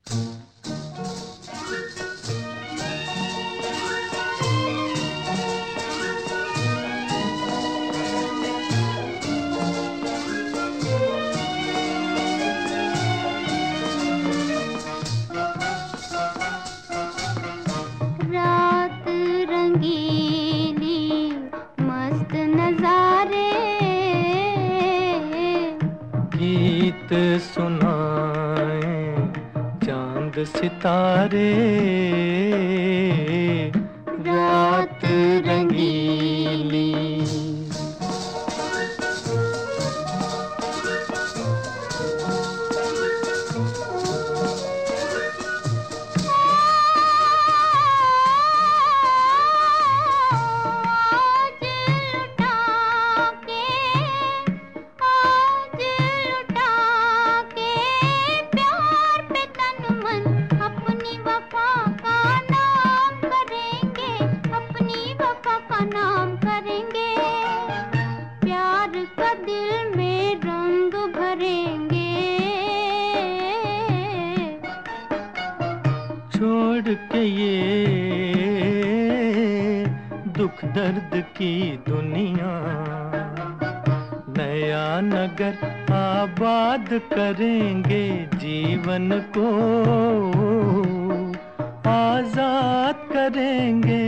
गीत सुनाए चांद सितारे, रात रंगीली। छोड़ के ये दुख दर्द की दुनिया, नया नगर आबाद करेंगे, जीवन को आजाद करेंगे।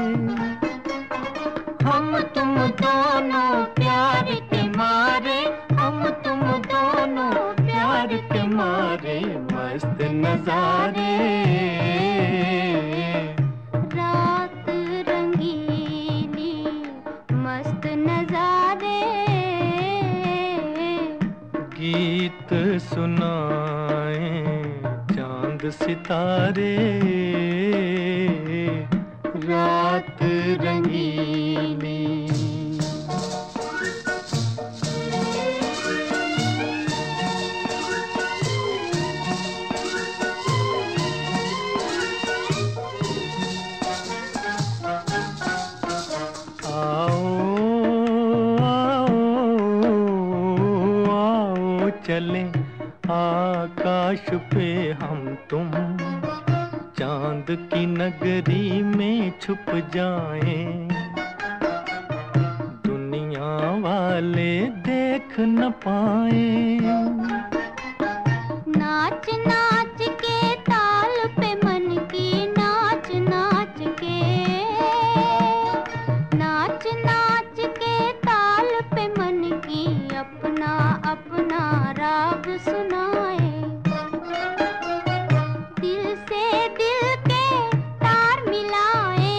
हम तुम दोनों प्यार के मारे, हम तुम दोनों प्यार के मारे, मस्त नजारे, रात रंगीली मस्त नजारे। गीत सुनाए चांद सितारे, रात रंगीली। चले आकाश पे हम तुम, चांद की नगरी में छुप जाएं, दुनिया वाले देख न पाएं। नाच नाच के ताल पे मन की नाच नाच के, नाच नाच के ताल पे मन की अपना अपना राग सुनाए। दिल से दिल के तार मिलाए,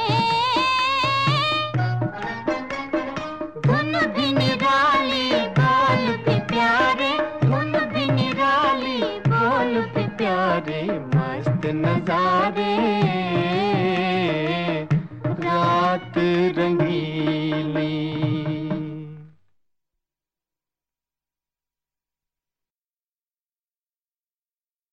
धुन भी निराली बोल भी प्यारे, धुन भी निराली बोल भी प्यारे, मस्त नजारे।